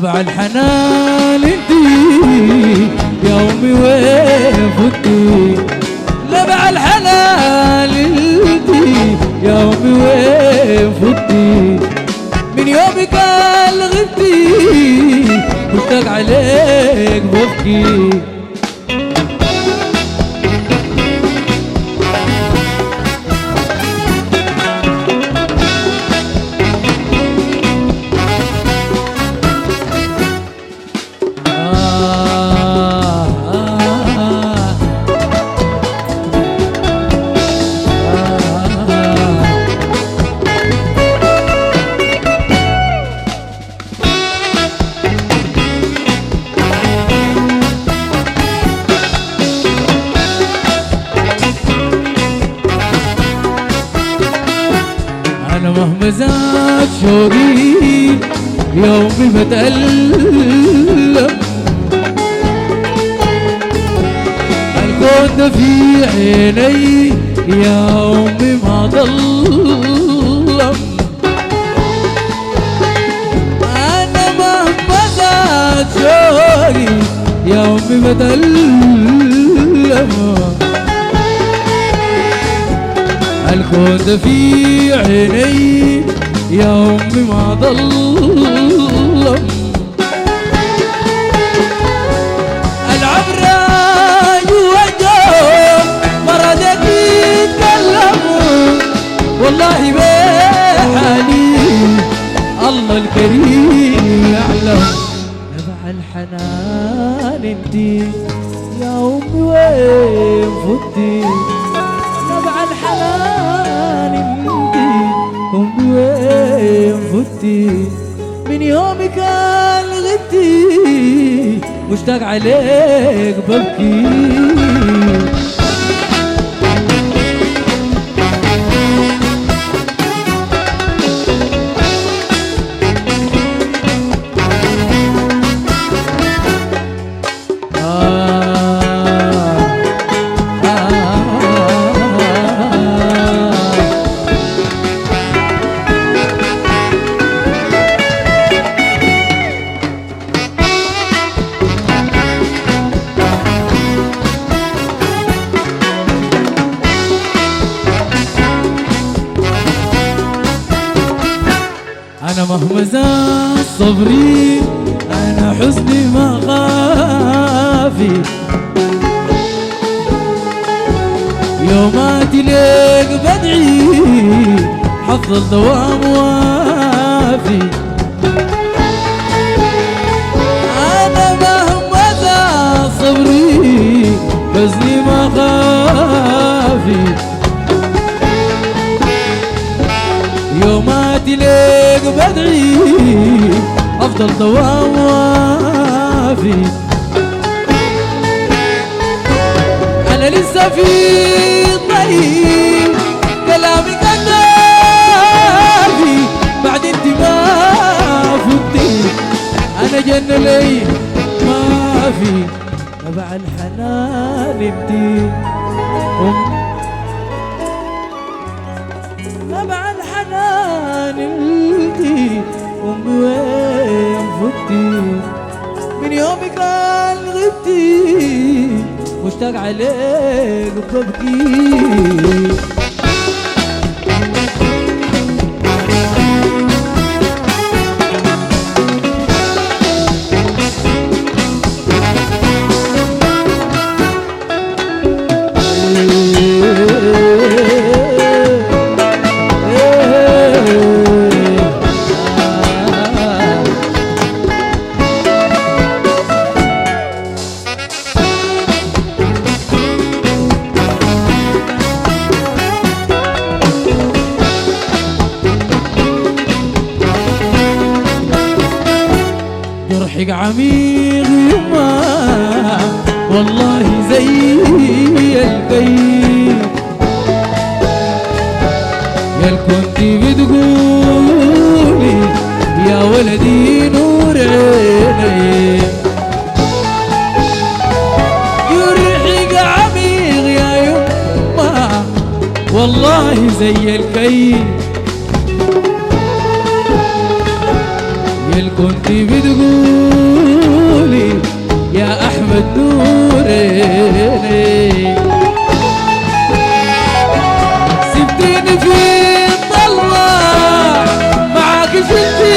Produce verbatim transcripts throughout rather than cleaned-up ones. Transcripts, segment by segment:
نبع الحنان انتي يا امي وين فتي، نبع الحنان انتي يا امي وين فتي، من يومك اللي غبتي مشتاق عليك ببكي. أنا مهما زاد شوقي يومي بتألم، الكون ده في عيني يا أمي ما ضلم. أنا مهما زاد شوقي يا أمي بتألم، الكون ده في عيني يا أمي ما ضلم. العبرة جوا الجو مرضك يتكلم، والله بحالي الله الكريم يعلم. نبع الحنان انتي يا أمي وين فتي، نبع الحنان انتي أمي وين فتي، من يومك اللي غبتي مشتاق عليك ببكي. أنا مهما زاد صبري أنا حزني ما خافي، يوماتي ليك بدعي حفظ دوام وافي. أنا مهما زاد صبري حزني ما خافي، يوماتي ليك بدعي أفضل دوام وافي. أنا لسه في طريق كلامي كدافي، بعد انت ما فتي أنا جنة لي ما في. نبع الحنان انتي نبع الحنان انتي أمي وين فتي، من يومك اللي غبتي مشتاق عليك وببكي. جرحك عميق يما والله زي الكيف، يا كنتي بتقولي يا ولدي نور عيني، جرحك عميق يا يما والله زي الكيف، يل كنت بتقولي يا أحمد نوريني سبتيني في الضلمة معاك في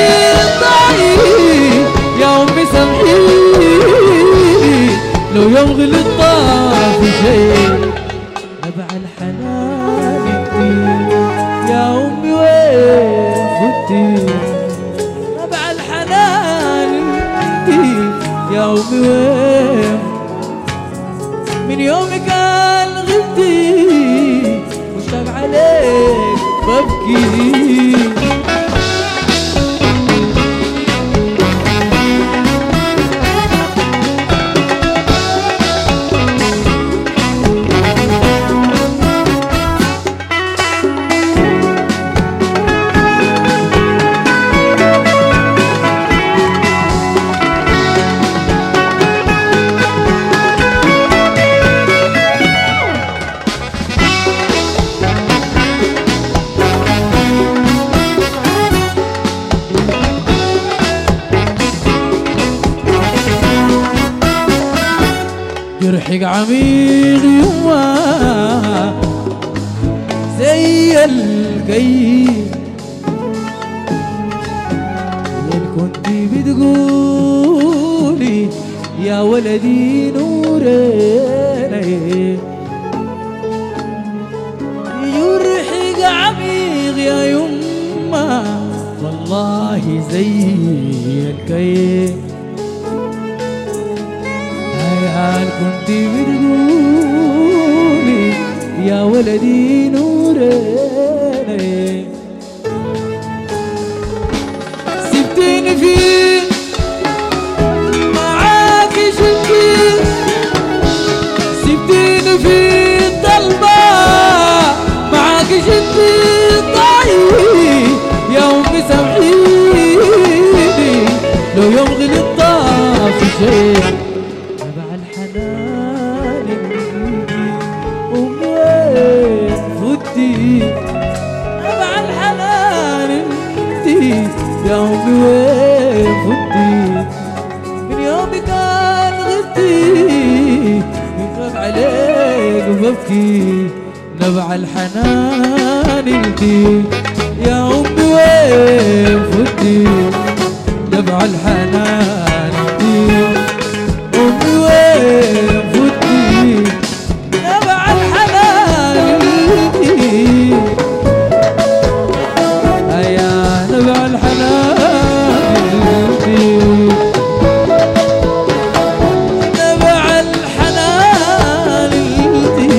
الضعيف يا أمي سامحيني لو يوم غلط طافي شيء نبع الحنان انتي يا أمي وين فتي نبع الحنان انتي يا أمي وين من يومك كان غبتي مشتاق عليك ببكي جرحك عميق يما زي القيد يا كنت بتقولي يا ولدي نوريني جرحك عميق يا يما والله زي القيد هل كنت بتقولي يا ولدي نوريني سبتيني في معاك شكي سبتيني في الضلمة معاك شكي ضعيف يا أمي سامحيني لو يوم غلط في شيء نبع الحنان انتي يا أمي وين فتي من يومي كان غبتي بخاف عليك وببكي نبع الحنان انتي يا أمي وين فتي نبع الحنان انتي أمي وين فتي نبع الحنان انتي هيا نبع الحنان انتي نبع الحنان انتي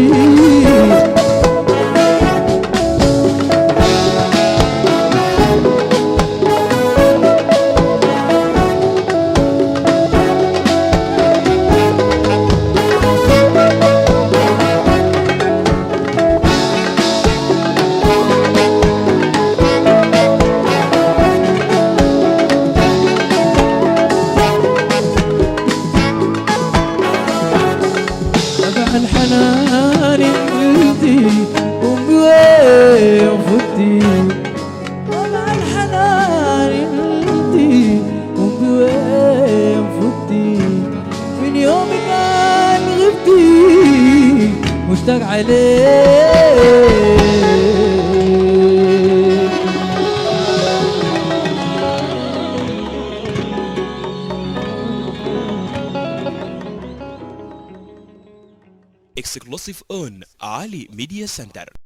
الحنان انتي أمي وين فتي نبع الحنان انتي أمي وين فتي من يومي كان غبتي مشتاق عليك exclusive on Ali Media Center.